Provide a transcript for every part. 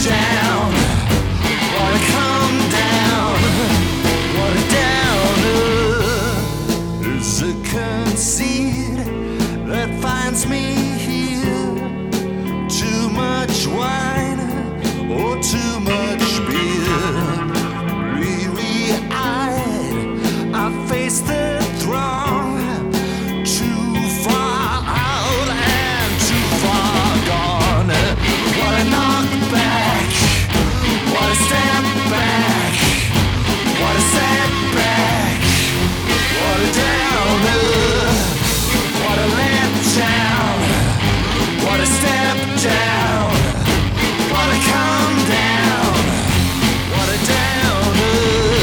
down. What a come down. What a downer. It's a conceit that finds me here. Too much wine or too much beer. Weary-eyed, I face the throng. Too far out and too far gone. What a knockback. What a step back. What a setback. What a downer. What a letdown. What a step down. What a come down. What a downer.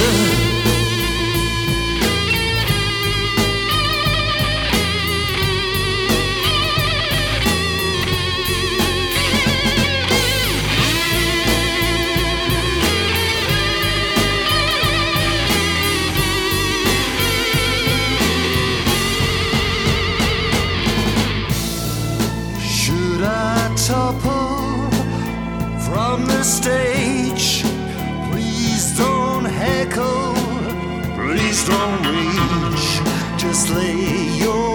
Should I topple from the stage? Please don't heckle, please don't reach. Just lay your